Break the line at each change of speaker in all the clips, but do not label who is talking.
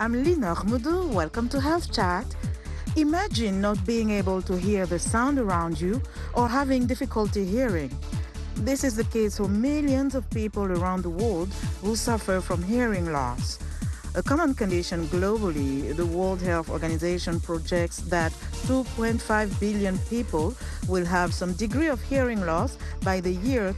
I'm Lina Ahmedou. Welcome to Health Chat. Imagine not being able to hear the sound around you or having difficulty hearing. This is the case for millions of people around the world who suffer from hearing loss. A common condition globally, the World Health Organization projects that 2.5 billion people will have some degree of hearing loss by the year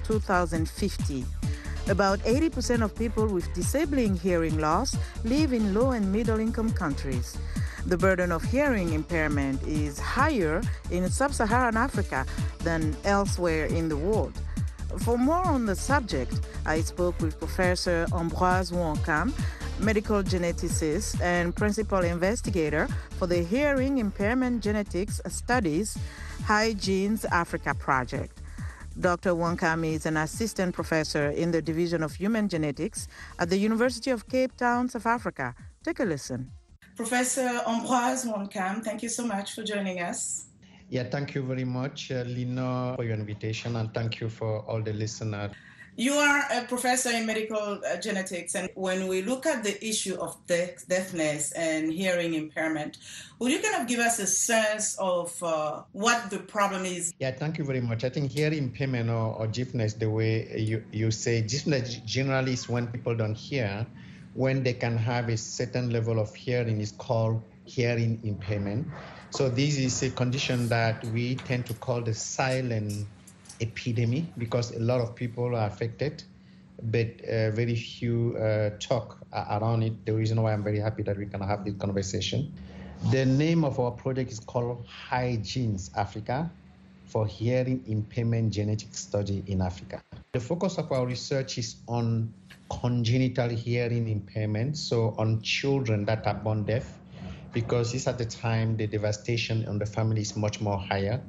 2050. About 80% of people with disabling hearing loss live in low and middle income countries. The burden of hearing impairment is higher in sub-Saharan Africa than elsewhere in the world. For more on the subject, I spoke with Professor Ambroise Ouankam, medical geneticist and principal investigator for the Hearing Impairment Genetics Studies High Genes Africa project. Dr. Ouankam is an assistant professor in the Division of Human Genetics at the University of Cape Town, South Africa. Take a listen. Professor Ambroise Ouankam, thank you so much for joining us.
Yeah, thank you very much, Lina, for your invitation, and thank you for all the listeners.
You are a professor in medical genetics, and when we look at the issue of deafness and hearing impairment, would you kind of give us a sense of what the problem is?
Yeah, thank you very much. I think hearing impairment or deafness, the way you say, deafness generally is when people don't hear. When they can have a certain level of hearing is called hearing impairment. So this is a condition that we tend to call the silent epidemic because a lot of people are affected, but very few talk around it. The reason why I'm very happy that we can have this conversation. The name of our project is called High Genes Africa for Hearing Impairment Genetic Study in Africa. The focus of our research is on congenital hearing impairment, so on children that are born deaf, because this at the time the devastation on the family is much more higher.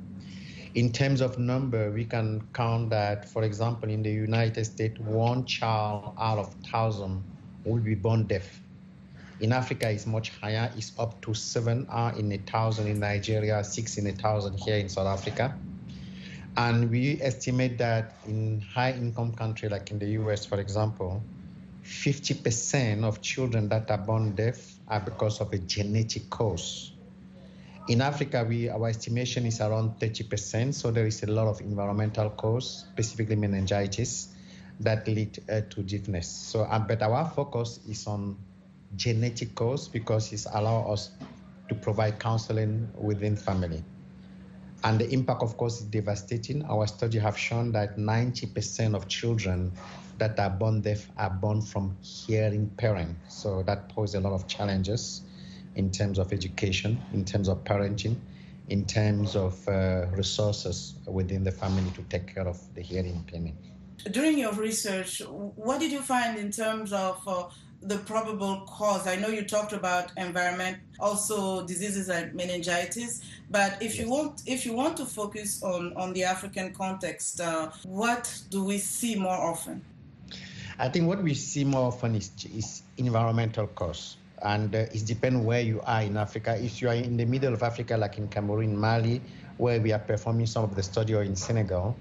In terms of number, we can count that, for example, in the United States, 1 child out of 1,000 will be born deaf. In Africa, it's much higher. It's up to 7 in 1,000 in Nigeria, 6 in 1,000 here in South Africa. And we estimate that in high-income countries like in the US, for example, 50% of children that are born deaf are because of a genetic cause. In Africa, our estimation is around 30%, so there is a lot of environmental cause, specifically meningitis, that lead to deafness. So, but our focus is on genetic cause because it allows us to provide counseling within family. And the impact, of course, is devastating. Our study have shown that 90% of children that are born deaf are born from hearing parents. So that poses a lot of challenges in terms of education, in terms of parenting, in terms of resources within the family to take care of the hearing impairment.
During your research, what did you find in terms of the probable cause? I know you talked about environment, also diseases like meningitis, but if you want to focus on the African context, what do we see more often?
I think what we see more often is environmental cause. And it depends where you are in Africa. If you are in the middle of Africa, like in Cameroon, Mali, where we are performing some of the study, or in Senegal,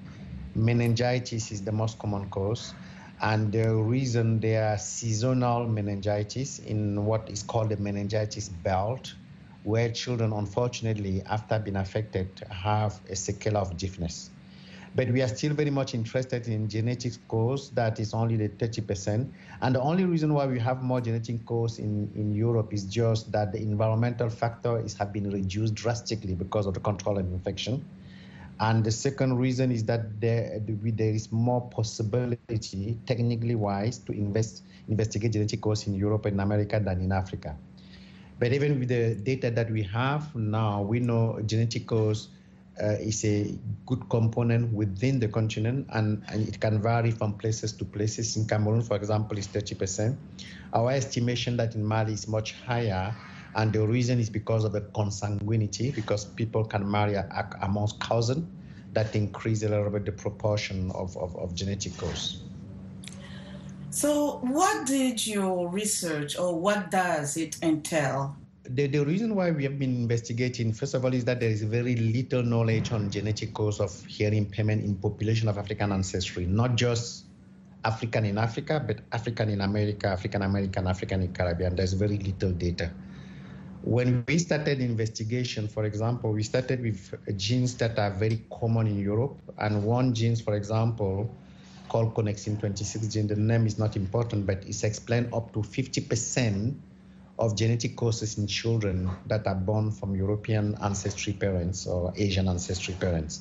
meningitis is the most common cause. And the reason there are seasonal meningitis in what is called the meningitis belt, where children, unfortunately, after being affected, have a sequela of deafness. But we are still very much interested in genetic cause, that is only the 30%. And the only reason why we have more genetic cause in Europe is just that the environmental factors have been reduced drastically because of the control of infection. And the second reason is that there is more possibility, technically wise, to investigate genetic cause in Europe and America than in Africa. But even with the data that we have now, we know genetic cause is a good component within the continent, and it can vary from places to places. In Cameroon, for example, is 30%. Our estimation that in Mali is much higher, and the reason is because of the consanguinity, because people can marry amongst cousins, that increase a little bit the proportion of genetic cause.
So what did your research, or what does it entail?
The reason why we have been investigating, first of all, is that there is very little knowledge on genetic cause of hearing impairment in population of African ancestry, not just African in Africa, but African in America, African American, African in Caribbean. There's very little data. When we started investigation, for example, we started with genes that are very common in Europe, and one gene, for example, called connexin 26 gene. The name is not important, but it's explained up to 50% of genetic causes in children that are born from European ancestry parents or Asian ancestry parents.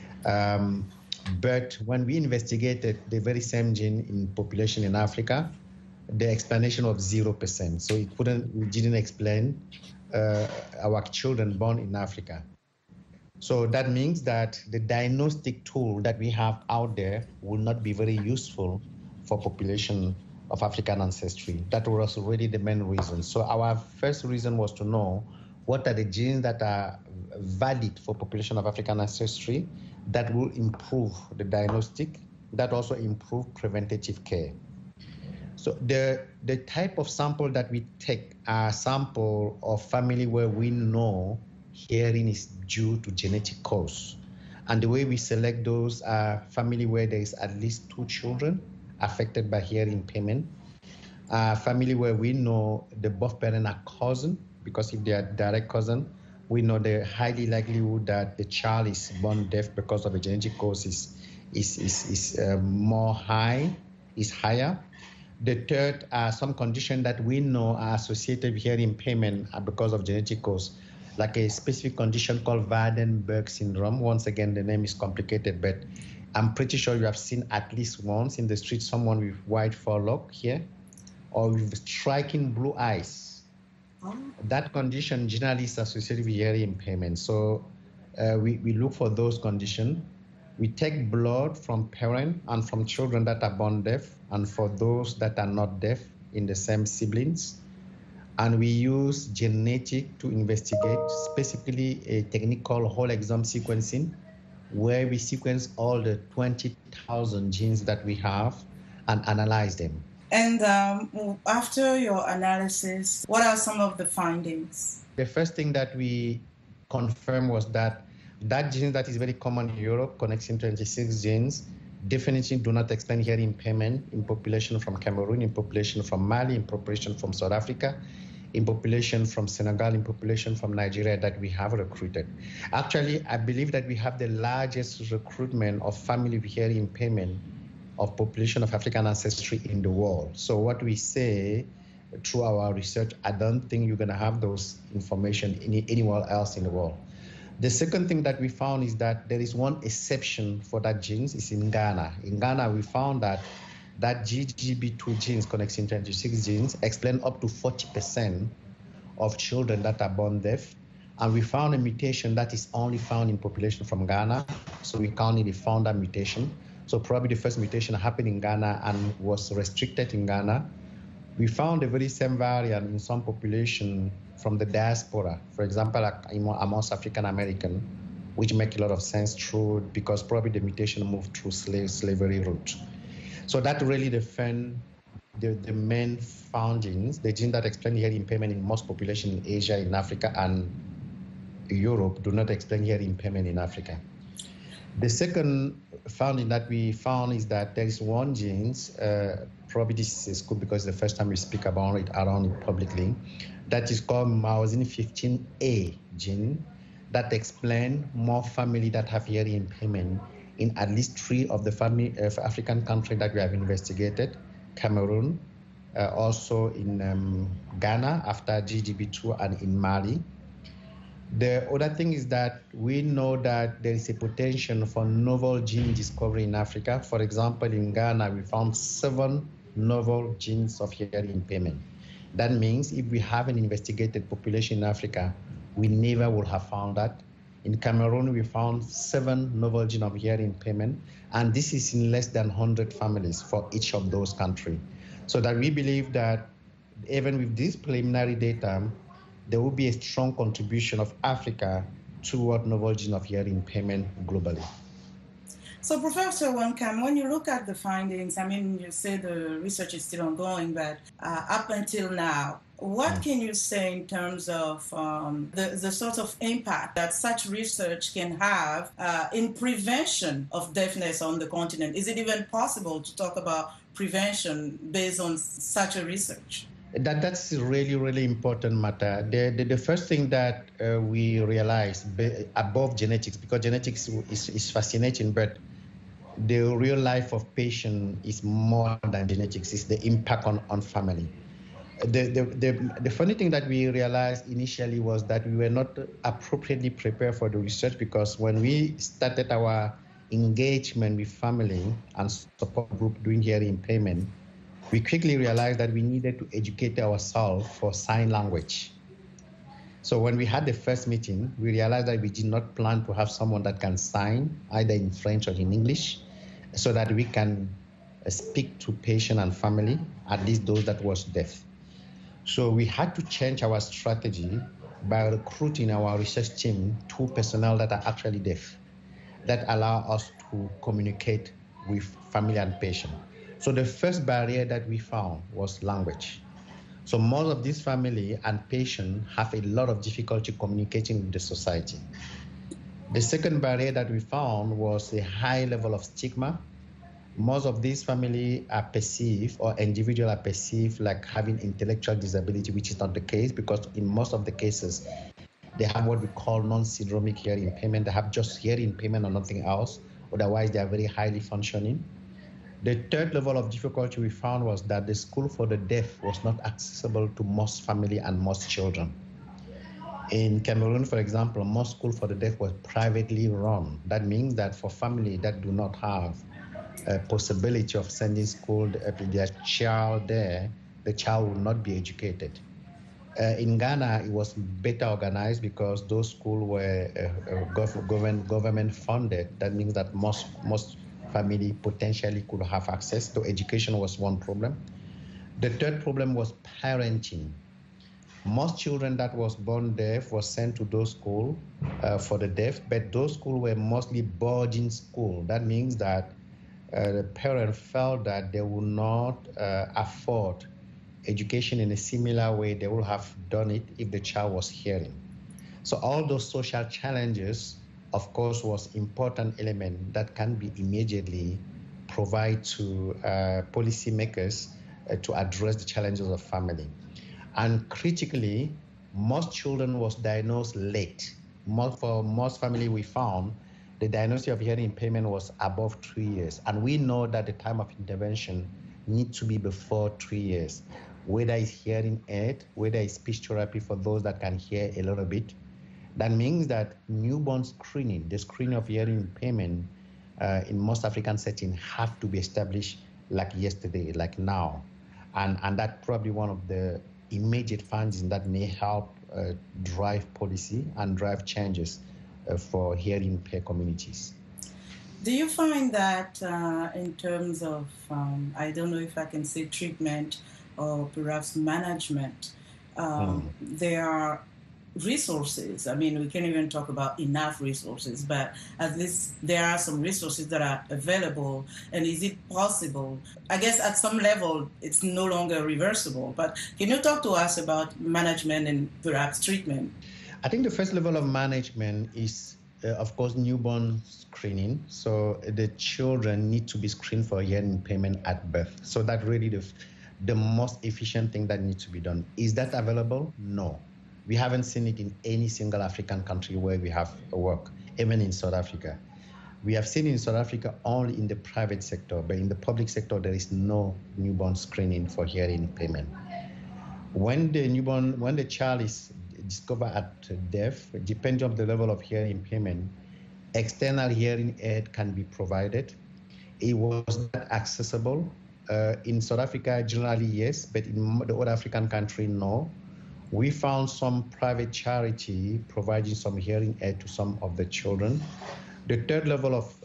But when we investigated the very same gene in population in Africa, the explanation was 0%. So we didn't explain our children born in Africa. So that means that the diagnostic tool that we have out there will not be very useful for population of African ancestry. That was already the main reason. So our first reason was to know what are the genes that are valid for population of African ancestry that will improve the diagnostic, that also improve preventative care. So the type of sample that we take are sample of family where we know hearing is due to genetic cause. And the way we select those are family where there is at least 2 children affected by hearing impairment. Family where we know the both parents are cousin, because if they are direct cousin, we know the highly likelihood that the child is born deaf because of the genetic cause is higher. The third are some conditions that we know are associated with hearing impairment because of genetic cause, like a specific condition called Waardenburg syndrome. Once again, the name is complicated, but I'm pretty sure you have seen at least once in the street someone with white forelock here, or with striking blue eyes. That condition generally is associated with hearing impairment. So we look for those conditions. We take blood from parents and from children that are born deaf, and for those that are not deaf in the same siblings. And we use genetic to investigate, specifically a technique called whole exome sequencing, where we sequence all the 20,000 genes that we have and analyze them.
And after your analysis, what are some of the findings?
The first thing that we confirmed was that gene that is very common in Europe, connexin 26 genes, definitely do not explain hearing impairment in population from Cameroon, in population from Mali, in population from South Africa, in population from Senegal, in population from Nigeria that we have recruited. Actually, I believe that we have the largest recruitment of family with hearing impairment of population of African ancestry in the world. So what we say through our research, I don't think you're gonna have those information anywhere else in the world. The second thing that we found is that there is one exception for that genes, is in Ghana. In Ghana, we found that GGB2 genes, connexin 26 genes, explain up to 40% of children that are born deaf. And we found a mutation that is only found in population from Ghana. So we currently found that mutation. So probably the first mutation happened in Ghana and was restricted in Ghana. We found the very same variant in some population from the diaspora, for example, amongst African American, which make a lot of sense because probably the mutation moved through slavery route. So that really defend the main findings, the gene that explain hearing impairment in most population in Asia, in Africa, and Europe do not explain hearing impairment in Africa. The second finding that we found is that there is one gene, probably this is good because it's the first time we speak about it around it publicly, that is called Myosine 15A gene that explain more family that have hearing impairment in at least 3 of the family of African countries that we have investigated, Cameroon, also in Ghana after GGB2 and in Mali. The other thing is that we know that there is a potential for novel gene discovery in Africa. For example, in Ghana, we found 7 novel genes of hearing impairment. That means if we have an investigated population in Africa, we never would have found that. In Cameroon, we found 7 novel genes of hearing impairment, and this is in less than 100 families for each of those countries. So that we believe that even with this preliminary data, there will be a strong contribution of Africa toward novel gene of hearing impairment globally.
So Professor Wang-Kam, when you look at the findings, I mean, you say the research is still ongoing, but up until now,
What can you say in terms of the sort of impact that such research can have in prevention of deafness on the continent? Is it even possible to talk about prevention based on such a research?
That's really, really important matter. The first thing that we realize above genetics, because genetics is fascinating, but the real life of patient is more than genetics, is the impact on family. The funny thing that we realized initially was that we were not appropriately prepared for the research, because when we started our engagement with family and support group doing hearing impairment, we quickly realized that we needed to educate ourselves for sign language. So when we had the first meeting, we realized that we did not plan to have someone that can sign either in French or in English, so that we can speak to patient and family, at least those that was deaf. So we had to change our strategy by recruiting our research team 2 personnel that are actually deaf, that allow us to communicate with family and patient. So the first barrier that we found was language. So most of this family and patient have a lot of difficulty communicating with the society. The second barrier that we found was a high level of stigma. Most of these family are perceived, or individuals are perceived, like having intellectual disability, which is not the case, because in most of the cases, they have what we call non-syndromic hearing impairment. They have just hearing impairment or nothing else. Otherwise, they are very highly functioning. The third level of difficulty we found was that the school for the deaf was not accessible to most family and most children. In Cameroon, for example, most school for the deaf was privately run. That means that for family that do not have a possibility of sending school their child there, the child will not be educated. In Ghana, it was better organized because those schools were government funded. That means that most family potentially could have access. So education was one problem. The third problem was parenting. Most children that was born deaf was sent to those schools for the deaf, but those schools were mostly boarding school. That means that the parents felt that they would not afford education in a similar way they would have done it if the child was hearing. So all those social challenges, of course, was important element that can be immediately provided to policymakers to address the challenges of family. And critically, most children was diagnosed late. For most family we found, the diagnosis of hearing impairment was above 3 years. And we know that the time of intervention needs to be before 3 years, whether it's hearing aid, whether it's speech therapy for those that can hear a little bit. That means that newborn screening, the screening of hearing impairment in most African settings have to be established like yesterday, like now. And that's probably one of the immediate findings that may help drive policy and drive changes for hearing impaired communities.
Do you find that in terms of, I don't know if I can say treatment or perhaps management, there are resources? I mean, we can't even talk about enough resources, but at least there are some resources that are available. And is it possible? I guess at some level, it's no longer reversible, but can you talk to us about management and perhaps treatment?
I think the first level of management is, of course, newborn screening. So the children need to be screened for hearing impairment at birth. So that's really the most efficient thing that needs to be done. Is that available? No. We haven't seen it in any single African country where we have work, even in South Africa. We have seen in South Africa only in the private sector, but in the public sector, there is no newborn screening for hearing impairment. When the child is discovered at deaf, depending on the level of hearing impairment, external hearing aid can be provided. It was not accessible. In South Africa, generally, yes, but in the other African country, no. We found some private charity providing some hearing aid to some of the children. The third level of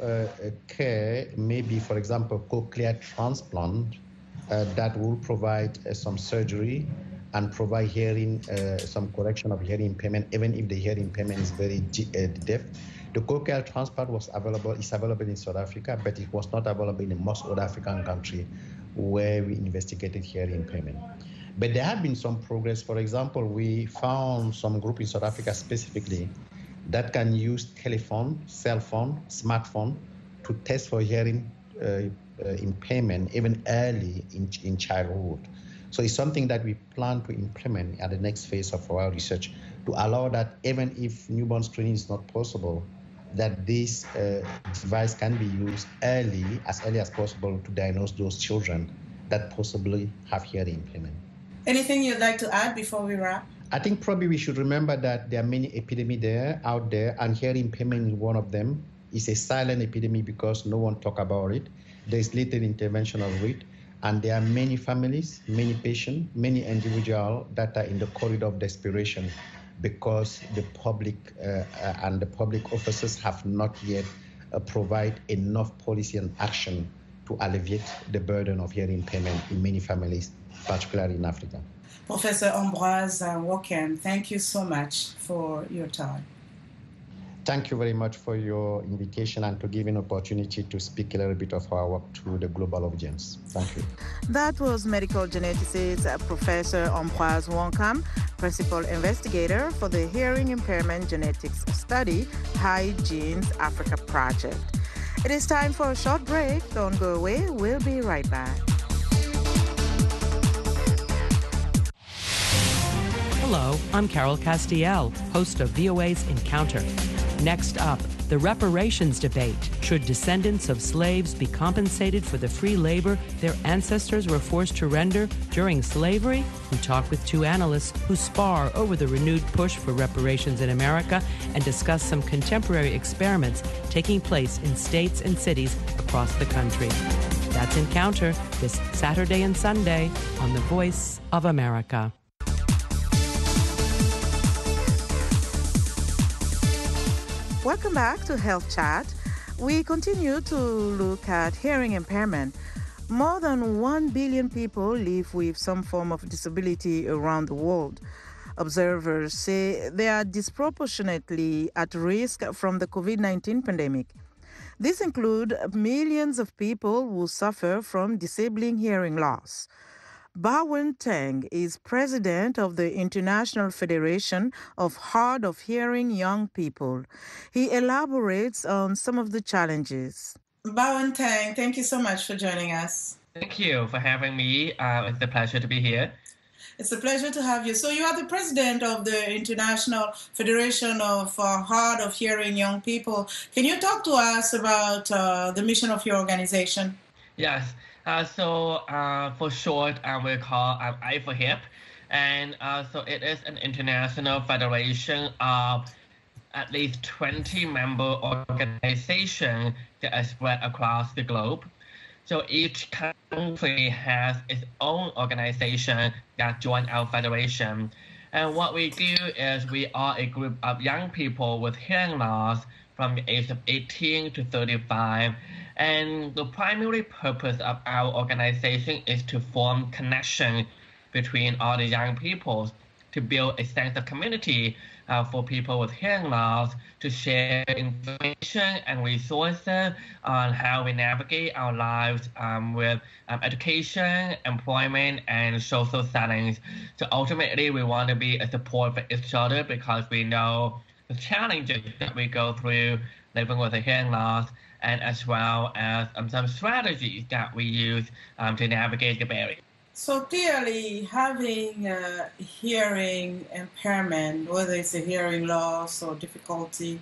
care may be, for example, cochlear transplant that will provide some surgery and provide hearing, some correction of hearing impairment, even if the hearing impairment is very deaf. The cochlear transplant is available in South Africa, but it was not available in most other African countries where we investigated hearing impairment. But there have been some progress. For example, we found some group in South Africa specifically that can use telephone, cell phone, smartphone to test for hearing impairment even early in childhood. So it's something that we plan to implement at the next phase of our research to allow that even if newborn screening is not possible, that this device can be used early as possible to diagnose those children that possibly have hearing impairment.
Anything you'd like to add before we wrap?
I think probably we should remember that there are many epidemics out there, and hearing impairment is one of them. It's a silent epidemic because no one talks about it. There's little intervention of it, and there are many families, many patients, many individuals that are in the corridor of desperation because the public and the public officers have not yet provided enough policy and action to alleviate the burden of hearing impairment in many families, particularly in Africa.
Professor Ambroise Nwokem, thank you so much for your time.
Thank you very much for your invitation and to give an opportunity to speak a little bit of our work to the global audience. Thank you.
That was medical geneticist Professor Ambroise Nwokem, principal investigator for the Hearing Impairment Genetics Study High Genes Africa Project. It is time for a short break. Don't go away. We'll be right back.
Hello, I'm Carol Castiel, host of VOA's Encounter. Next up, the reparations debate. Should descendants of slaves be compensated for the free labor their ancestors were forced to render during slavery? We talk with two analysts who spar over the renewed push for reparations in America and discuss some contemporary experiments taking place in states and cities across the country. That's Encounter this Saturday and Sunday on The Voice of America.
Welcome back to Health Chat. We continue to look at hearing impairment. More than 1 billion people live with some form of disability around the world. Observers say they are disproportionately at risk from the COVID-19 pandemic. These include millions of people who suffer from disabling hearing loss. Bawen Teng is president of the International Federation of Hard of Hearing Young People. He elaborates on some of the challenges.
Bawen Teng, thank you so much for joining us.
Thank you for having me. It's a pleasure to be here.
It's a pleasure to have you. So you are the president of the International Federation of Hard of Hearing Young People. Can you talk to us about the mission of your organization?
Yes. So for short, we call I4HIP. And so it is an international federation of at least 20 member organizations that are spread across the globe. So each country has its own organization that join our federation. And what we do is we are a group of young people with hearing loss from the age of 18 to 35. And the primary purpose of our organization is to form connection between all the young people, to build a sense of community for people with hearing loss, to share information and resources on how we navigate our lives with education, employment, and social settings. So ultimately, we want to be a support for each other because we know the challenges that we go through living with a hearing loss, and as well as some strategies that we use to navigate the barrier.
So clearly, having hearing impairment, whether it's a hearing loss or difficulty,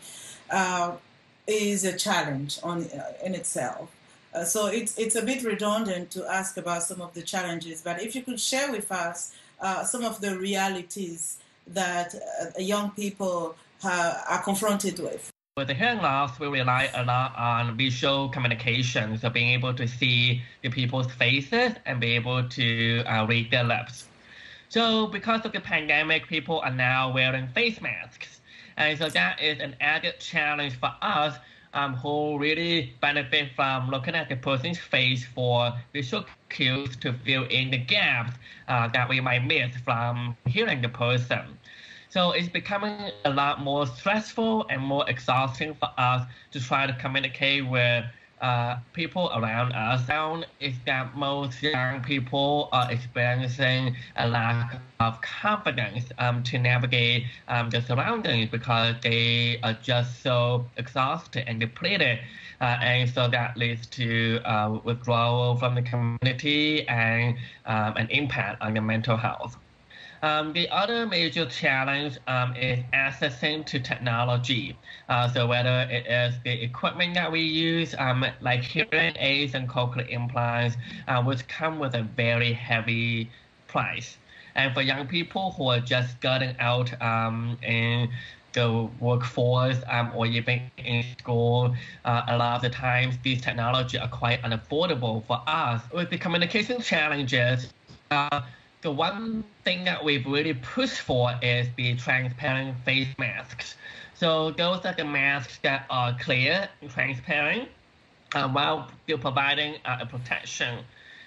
is a challenge in itself. So it's a bit redundant to ask about some of the challenges, but if you could share with us some of the realities that young people are confronted with.
With the hearing loss, we rely a lot on visual communication, so being able to see the people's faces and be able to read their lips. So because of the pandemic, people are now wearing face masks. And so that is an added challenge for us who really benefit from looking at the person's face for visual cues to fill in the gaps that we might miss from hearing the person. So it's becoming a lot more stressful and more exhausting for us to try to communicate with people around us found is that most young people are experiencing a lack of confidence to navigate the surroundings because they are just so exhausted and depleted. And so that leads to withdrawal from the community and an impact on their mental health. The other major challenge is accessing to technology. So whether it is the equipment that we use, like hearing aids and cochlear implants, which come with a very heavy price. And for young people who are just starting out in the workforce or even in school, a lot of the times these technologies are quite unaffordable for us. With the communication challenges, the one thing that we've really pushed for is the transparent face masks. So those are the masks that are clear and transparent while still providing a protection.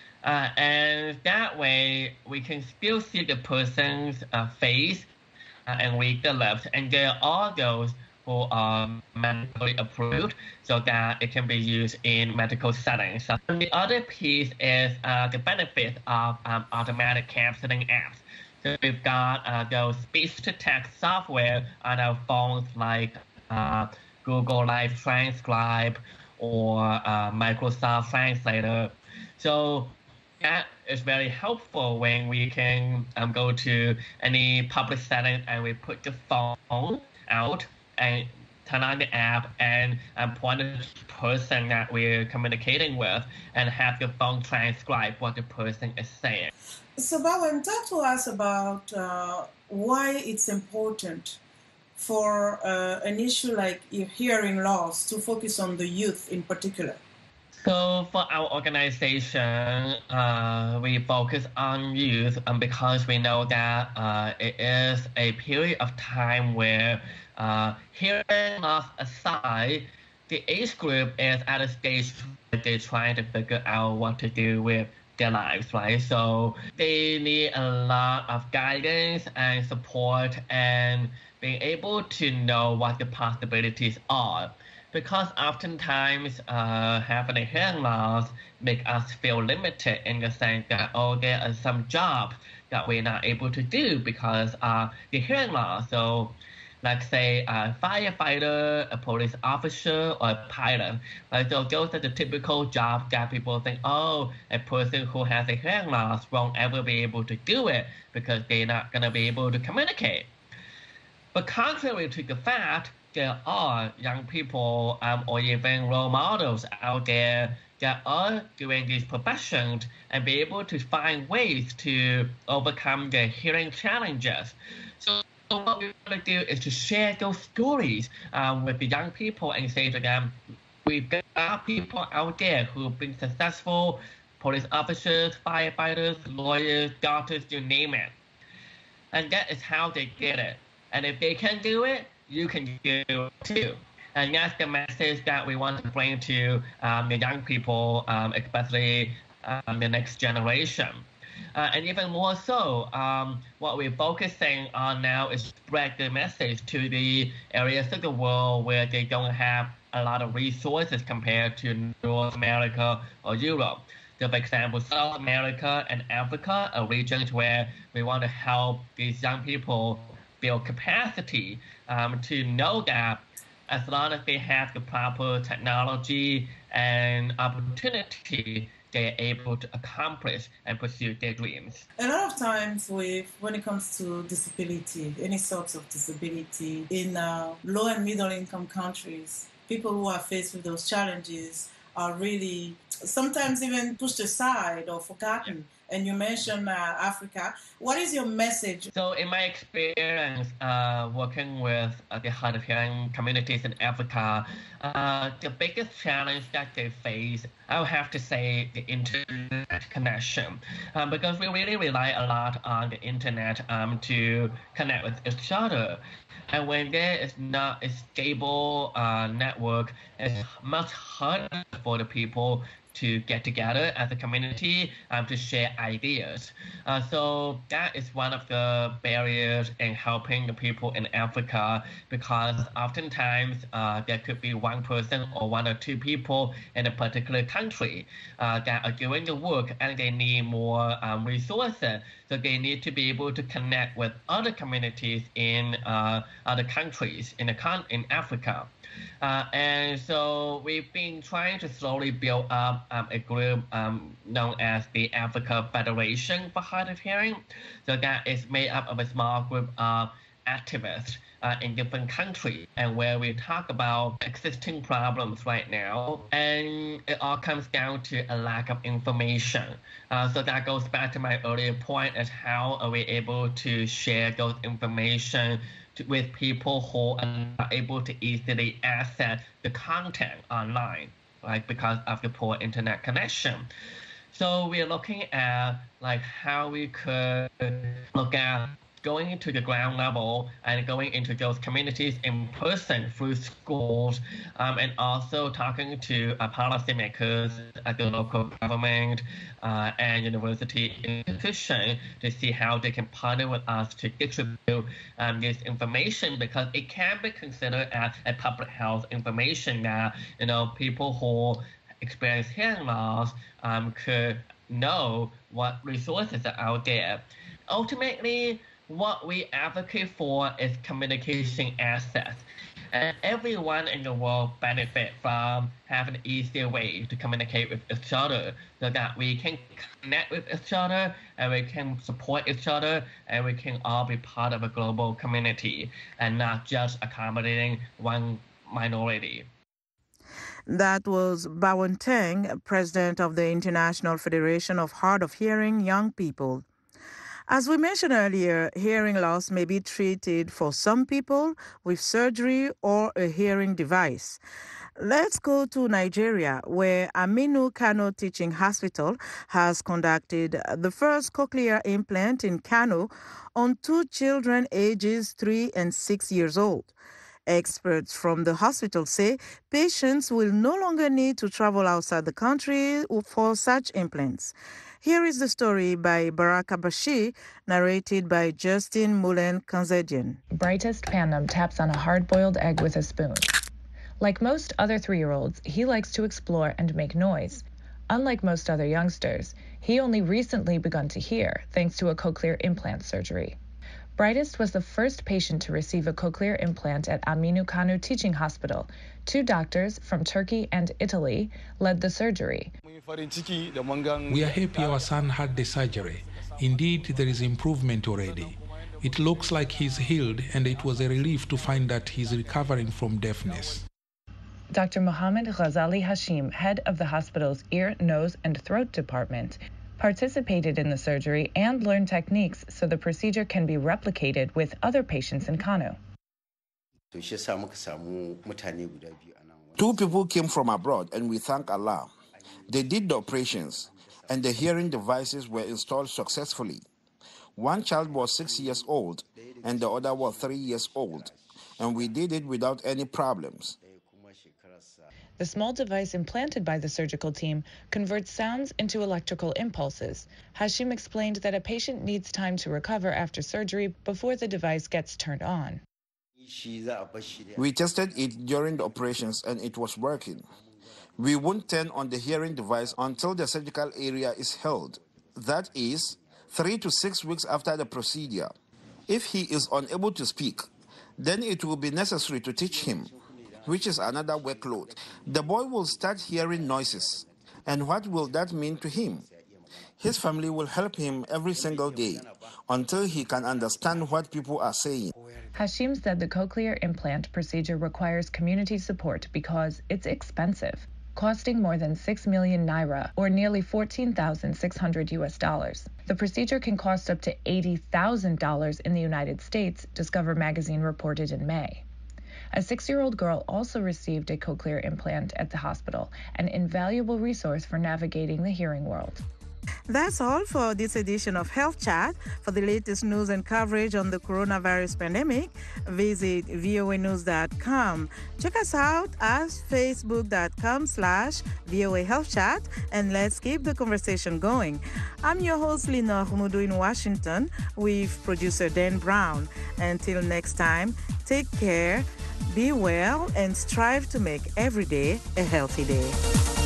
And that way we can still see the person's face and read the lips. And there are those who are medically approved so that it can be used in medical settings. And the other piece is the benefit of automatic canceling apps. So we've got those speech-to-text software on our phones like Google Live Transcribe or Microsoft Translator. So that is very helpful when we can go to any public setting and we put the phone out and turn on the app and point at the person that we're communicating with and have the phone transcribe what the person is saying.
So Bowen, talk to us about why it's important for an issue like hearing loss to focus on the youth in particular.
So for our organization, we focus on youth because we know that it is a period of time where hearing loss aside, the age group is at a stage where they're trying to figure out what to do with their lives, right? So they need a lot of guidance and support and being able to know what the possibilities are. Because oftentimes having a hearing loss make us feel limited in the sense that, there are some jobs that we're not able to do because of the hearing loss. So like say a firefighter, a police officer, or a pilot. Right? So those are the typical jobs that people think, a person who has a hearing loss won't ever be able to do it because they're not going to be able to communicate. But contrary to the fact, there are young people or even role models out there that are doing these professions and be able to find ways to overcome their hearing challenges. So what we want to do is to share those stories with the young people and say to them, we've got people out there who've been successful, police officers, firefighters, lawyers, doctors, you name it. And that is how they get it. And if they can do it, you can do it too. And that's the message that we want to bring to the young people, especially the next generation. And even more so, what we're focusing on now is spread the message to the areas of the world where they don't have a lot of resources compared to North America or Europe. So for example, South America and Africa are regions where we want to help these young people build capacity to know that as long as they have the proper technology and opportunity, they're able to accomplish and pursue their dreams.
A lot of times when it comes to disability, any sorts of disability in low and middle income countries, people who are faced with those challenges are really sometimes even pushed aside or forgotten. And you mentioned Africa. What is your message?
So in my experience working with the hard of hearing communities in Africa, the biggest challenge that they face, I would have to say, the internet connection. Because we really rely a lot on the internet to connect with each other. And when there is not a stable network, it's much harder for the people to get together as a community to share ideas. So that is one of the barriers in helping the people in Africa, because oftentimes there could be one person or one or two people in a particular country that are doing the work, and they need more resources. So they need to be able to connect with other communities in other countries in Africa. And so we've been trying to slowly build up a group known as the Africa Federation for Hard of Hearing. So that is made up of a small group of activists in different countries, and where we talk about existing problems right now, and it all comes down to a lack of information. So that goes back to my earlier point, as how are we able to share those information with people who are not able to easily access the content online, right, because of the poor internet connection. So we're looking at like how we could look at going into the ground level and going into those communities in person through schools, and also talking to policymakers at the local government and university institution to see how they can partner with us to distribute this information, because it can be considered as a public health information that, you know, people who experience hearing loss could know what resources are out there. Ultimately, what we advocate for is communication access. And everyone in the world benefits from having an easier way to communicate with each other, so that we can connect with each other and we can support each other and we can all be part of a global community and not just accommodating one minority.
That was Bowen Teng, president of the International Federation of Hard of Hearing Young People. As we mentioned earlier, hearing loss may be treated for some people with surgery or a hearing device. Let's go to Nigeria, where Aminu Kano Teaching Hospital has conducted the first cochlear implant in Kano on 2 children ages 3 and 6 years old. Experts from the hospital say patients will no longer need to travel outside the country for such implants. Here is the story by Baraka Bashir, narrated by Justin Mullen Kanzedian.
Brightest Pandam taps on a hard-boiled egg with a spoon. Like most other 3-year-olds, he likes to explore and make noise. Unlike most other youngsters, he only recently begun to hear, thanks to a cochlear implant surgery. Brightest was the first patient to receive a cochlear implant at Aminu Kano Teaching Hospital. 2 doctors from Turkey and Italy led the surgery.
We are happy our son had the surgery. Indeed, there is improvement already. It looks like he's healed, and it was a relief to find that he's recovering from deafness.
Dr. Mohammed Ghazali Hashim, head of the hospital's ear, nose, and throat department, participated in the surgery and learned techniques so the procedure can be replicated with other patients in Kano.
2 people came from abroad, and we thank Allah. They did the operations, and the hearing devices were installed successfully. 1 child was 6 years old, and the other was 3 years old, and we did it without any problems.
The small device implanted by the surgical team converts sounds into electrical impulses. Hashim explained that a patient needs time to recover after surgery before the device gets turned on.
We tested it during the operations, and it was working. We won't turn on the hearing device until the surgical area is healed. That is 3 to 6 weeks after the procedure. If he is unable to speak, then it will be necessary to teach him, which is another workload. The boy will start hearing noises. And what will that mean to him? His family will help him every single day until he can understand what people are saying.
Hashim said the cochlear implant procedure requires community support because it's expensive, costing more than 6 million naira, or nearly $14,600 US. The procedure can cost up to $80,000 in the United States, Discover magazine reported in May. A 6-year-old girl also received a cochlear implant at the hospital, an invaluable resource for navigating the hearing world.
That's all for this edition of Health Chat. For the latest news and coverage on the coronavirus pandemic, visit voanews.com. Check us out at facebook.com/VOA Health Chat, and let's keep the conversation going. I'm your host, Lina Humudu in Washington, with producer Dan Brown. Until next time, take care, be well, and strive to make every day a healthy day.